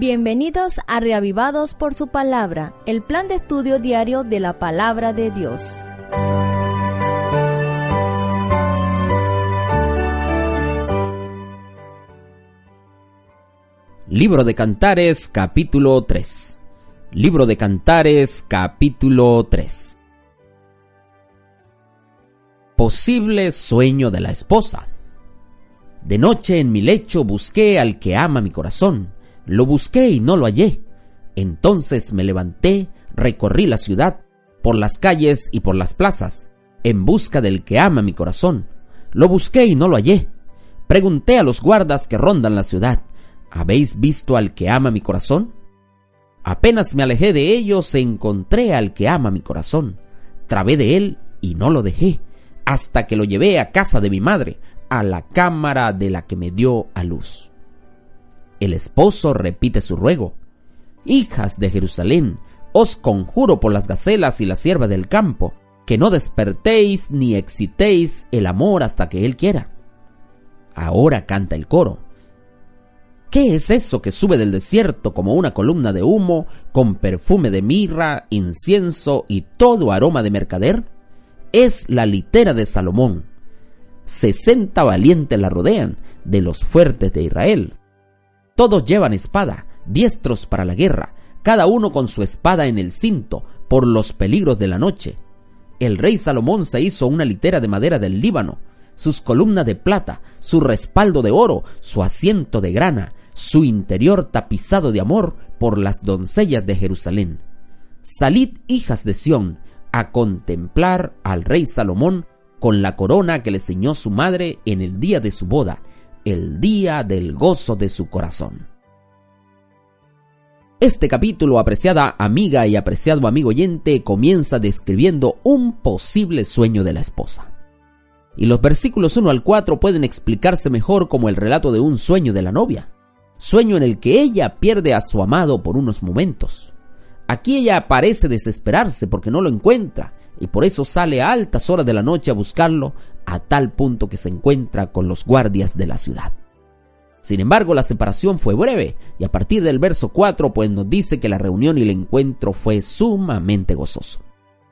Bienvenidos a Reavivados por su Palabra, el plan de estudio diario de la Palabra de Dios. Libro de Cantares, capítulo 3. Libro de Cantares, capítulo 3. Posible sueño de la esposa. De noche en mi lecho busqué al que ama mi corazón. Lo busqué y no lo hallé. Entonces me levanté, recorrí la ciudad, por las calles y por las plazas, en busca del que ama mi corazón. Lo busqué y no lo hallé. Pregunté a los guardas que rondan la ciudad: ¿habéis visto al que ama mi corazón? Apenas me alejé de ellos, encontré al que ama mi corazón. Trabé de él y no lo dejé, hasta que lo llevé a casa de mi madre, a la cámara de la que me dio a luz. El esposo repite su ruego: hijas de Jerusalén, os conjuro por las gacelas y la cierva del campo, que no despertéis ni excitéis el amor hasta que él quiera. Ahora canta el coro: ¿qué es eso que sube del desierto como una columna de humo, con perfume de mirra, incienso y todo aroma de mercader? Es la litera de Salomón. 60 valientes la rodean, de los fuertes de Israel. Todos llevan espada, diestros para la guerra, cada uno con su espada en el cinto, por los peligros de la noche. El rey Salomón se hizo una litera de madera del Líbano, sus columnas de plata, su respaldo de oro, su asiento de grana, su interior tapizado de amor por las doncellas de Jerusalén. Salid, hijas de Sión, a contemplar al rey Salomón con la corona que le ciñó su madre en el día de su boda, el día del gozo de su corazón. Este capítulo, apreciada amiga y apreciado amigo oyente, comienza describiendo un posible sueño de la esposa. Y los versículos 1 al 4 pueden explicarse mejor como el relato de un sueño de la novia, sueño en el que ella pierde a su amado por unos momentos. Aquí ella parece desesperarse porque no lo encuentra, y por eso sale a altas horas de la noche a buscarlo, a tal punto que se encuentra con los guardias de la ciudad. Sin embargo, la separación fue breve, y a partir del verso 4 pues nos dice que la reunión y el encuentro fue sumamente gozoso.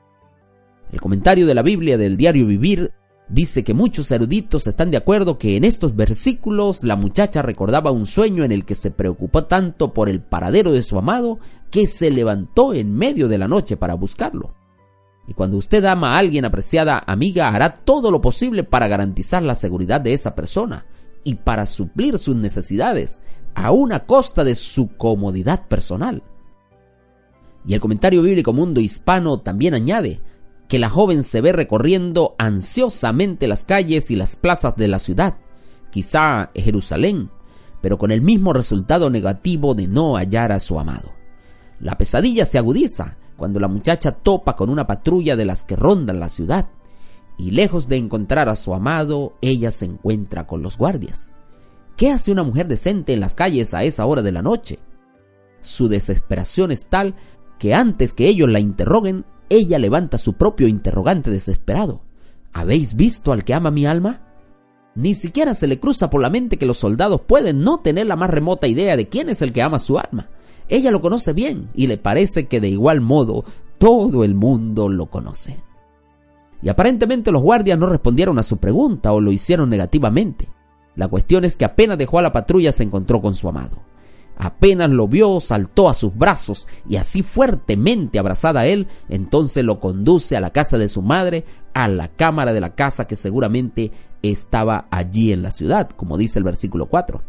El comentario de la Biblia del Diario Vivir dice que muchos eruditos están de acuerdo que en estos versículos la muchacha recordaba un sueño en el que se preocupó tanto por el paradero de su amado que se levantó en medio de la noche para buscarlo. Y cuando usted ama a alguien, apreciada amiga, hará todo lo posible para garantizar la seguridad de esa persona y para suplir sus necesidades, aún a costa de su comodidad personal. Y el comentario bíblico Mundo Hispano también añade que la joven se ve recorriendo ansiosamente las calles y las plazas de la ciudad, quizá Jerusalén, pero con el mismo resultado negativo de no hallar a su amado. La pesadilla se agudiza cuando la muchacha topa con una patrulla de las que rondan la ciudad, y lejos de encontrar a su amado, ella se encuentra con los guardias. ¿Qué hace una mujer decente en las calles a esa hora de la noche? Su desesperación es tal que antes que ellos la interroguen, ella levanta su propio interrogante desesperado: ¿habéis visto al que ama mi alma? Ni siquiera se le cruza por la mente que los soldados pueden no tener la más remota idea de quién es el que ama su alma. Ella lo conoce bien y le parece que de igual modo todo el mundo lo conoce. Y aparentemente los guardias no respondieron a su pregunta o lo hicieron negativamente. La cuestión es que apenas dejó a la patrulla se encontró con su amado. Apenas lo vio, saltó a sus brazos y así fuertemente abrazada a él, entonces lo conduce a la casa de su madre, a la cámara de la casa que seguramente estaba allí en la ciudad, como dice el versículo 4.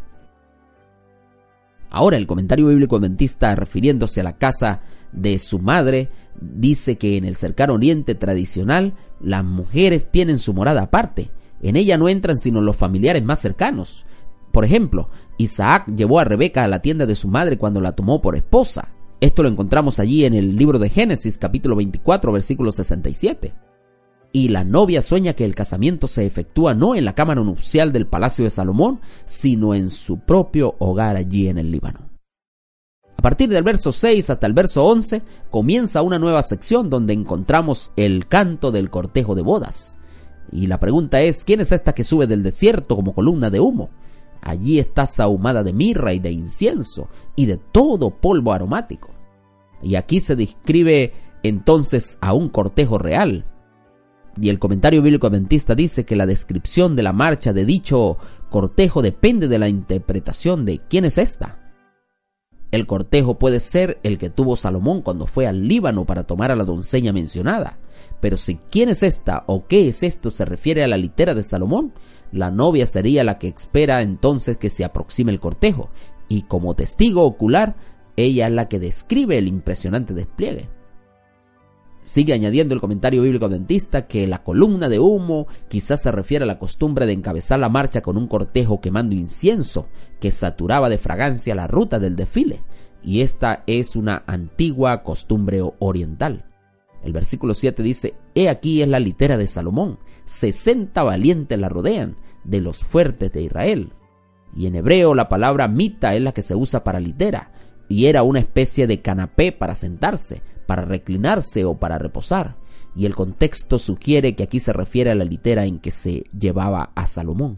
Ahora el comentario bíblico adventista, refiriéndose a la casa de su madre, dice que en el cercano oriente tradicional las mujeres tienen su morada aparte. En ella no entran sino los familiares más cercanos. Por ejemplo, Isaac llevó a Rebeca a la tienda de su madre cuando la tomó por esposa. Esto lo encontramos allí en el libro de Génesis, capítulo 24, versículo 67. Y la novia sueña que el casamiento se efectúa no en la cámara nupcial del palacio de Salomón, sino en su propio hogar allí en el Líbano. A partir del verso 6 hasta el verso 11 comienza una nueva sección donde encontramos el canto del cortejo de bodas. Y la pregunta es: ¿quién es esta que sube del desierto como columna de humo? Allí está sahumada de mirra y de incienso y de todo polvo aromático. Y aquí se describe entonces a un cortejo real. Y el comentario bíblico adventista dice que la descripción de la marcha de dicho cortejo depende de la interpretación de quién es esta. El cortejo puede ser el que tuvo Salomón cuando fue al Líbano para tomar a la doncella mencionada. Pero si quién es esta o qué es esto se refiere a la litera de Salomón, la novia sería la que espera entonces que se aproxime el cortejo. Y como testigo ocular, ella es la que describe el impresionante despliegue. Sigue añadiendo el comentario bíblico adventista que la columna de humo quizás se refiere a la costumbre de encabezar la marcha con un cortejo quemando incienso que saturaba de fragancia la ruta del desfile, y esta es una antigua costumbre oriental. El versículo 7 dice: «He aquí es la litera de Salomón, 60 valientes la rodean, de los fuertes de Israel». Y en hebreo la palabra mita es la que se usa para litera, y era una especie de canapé para sentarse, para reclinarse o para reposar, y el contexto sugiere que aquí se refiere a la litera en que se llevaba a Salomón.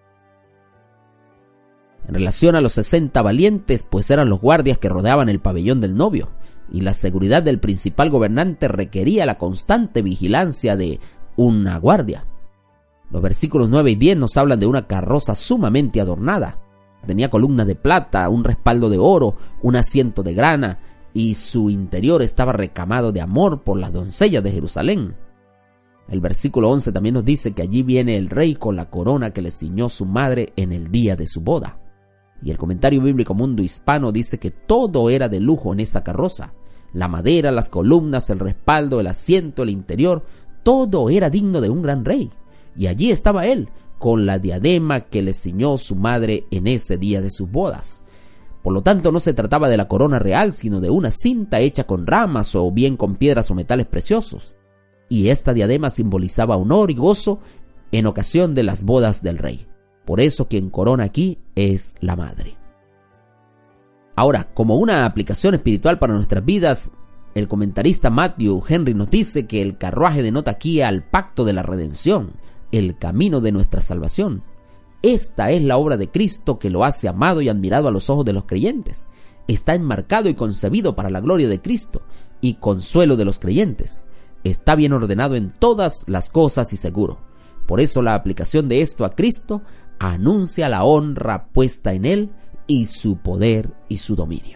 En relación a los 60 valientes, pues eran los guardias que rodeaban el pabellón del novio, y la seguridad del principal gobernante requería la constante vigilancia de una guardia. Los versículos 9 y 10 nos hablan de una carroza sumamente adornada. Tenía columnas de plata, un respaldo de oro, un asiento de grana, y su interior estaba recamado de amor por las doncellas de Jerusalén. El versículo 11 también nos dice que allí viene el rey con la corona que le ciñó su madre en el día de su boda. Y el comentario bíblico Mundo Hispano dice que todo era de lujo en esa carroza. La madera, las columnas, el respaldo, el asiento, el interior, todo era digno de un gran rey. Y allí estaba él, con la diadema que le ciñó su madre en ese día de sus bodas. Por lo tanto, no se trataba de la corona real, sino de una cinta hecha con ramas o bien con piedras o metales preciosos. Y esta diadema simbolizaba honor y gozo en ocasión de las bodas del rey. Por eso quien corona aquí es la madre. Ahora, como una aplicación espiritual para nuestras vidas, el comentarista Matthew Henry nos dice que el carruaje denota aquí al pacto de la redención, el camino de nuestra salvación. Esta es la obra de Cristo que lo hace amado y admirado a los ojos de los creyentes. Está enmarcado y concebido para la gloria de Cristo y consuelo de los creyentes. Está bien ordenado en todas las cosas y seguro. Por eso la aplicación de esto a Cristo anuncia la honra puesta en Él y su poder y su dominio.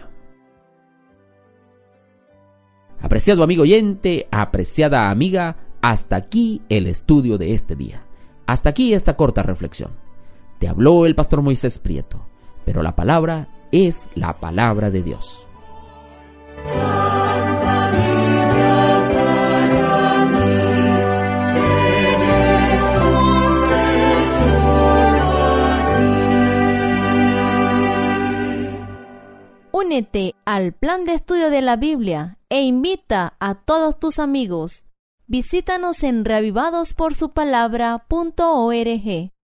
Apreciado amigo oyente, apreciada amiga, hasta aquí el estudio de este día. Hasta aquí esta corta reflexión. Te habló el pastor Moisés Prieto, pero la palabra es la palabra de Dios. Únete al plan de estudio de la Biblia e invita a todos tus amigos. Visítanos en reavivadosporsupalabra.org.